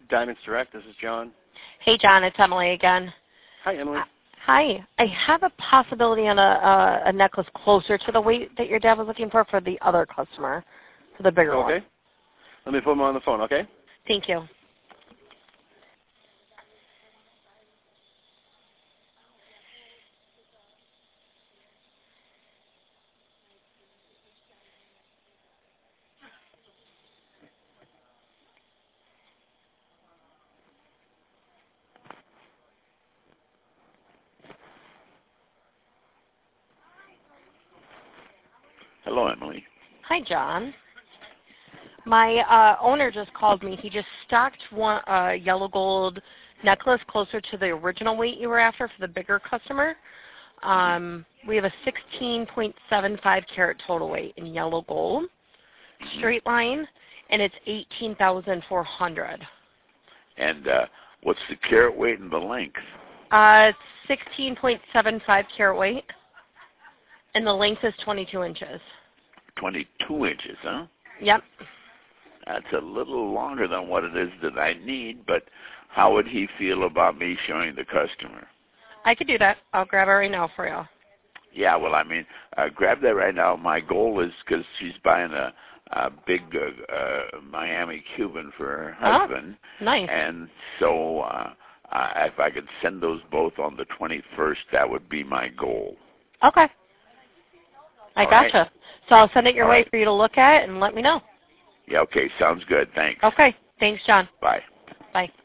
Diamonds Direct. This is John. Hey, John. It's Emily again. Hi, Emily. Hi. I have a possibility on a necklace closer to the weight that your dad was looking for the other customer, for the bigger one. Okay. Let me put him on the phone, okay? Thank you. Hello, Emily. Hi, John. My owner just called me. He just stocked one yellow gold necklace closer to the original weight you were after for the bigger customer. We have a 16.75 carat total weight in yellow gold, straight line, and it's 18,400. And what's the carat weight and the length? It's 16.75 carat weight, and the length is 22 inches. 22 inches, huh? Yep. That's a little longer than what it is that I need, but how would he feel about me showing the customer? I could do that. I'll grab it right now for you. Yeah, well, I mean, grab that right now. My goal is, because she's buying a big Miami Cuban for her husband. Oh, nice. And so if I could send those both on the 21st, that would be my goal. Okay. I gotcha. Right. So I'll send it your way for you to look at and let me know. Yeah, okay. Sounds good. Thanks. Okay. Thanks, John. Bye. Bye.